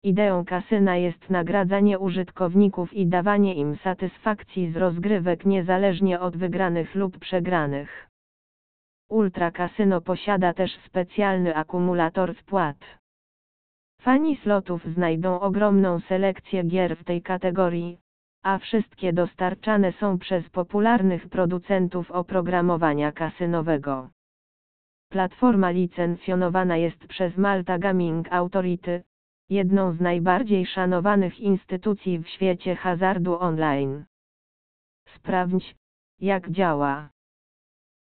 Ideą kasyna jest nagradzanie użytkowników i dawanie im satysfakcji z rozgrywek niezależnie od wygranych lub przegranych. Ultra Casyno posiada też specjalny akumulator wpłat. Fani slotów znajdą ogromną selekcję gier w tej kategorii, a wszystkie dostarczane są przez popularnych producentów oprogramowania kasynowego. Platforma licencjonowana jest przez Malta Gaming Authority, jedną z najbardziej szanowanych instytucji w świecie hazardu online. Sprawdź, jak działa.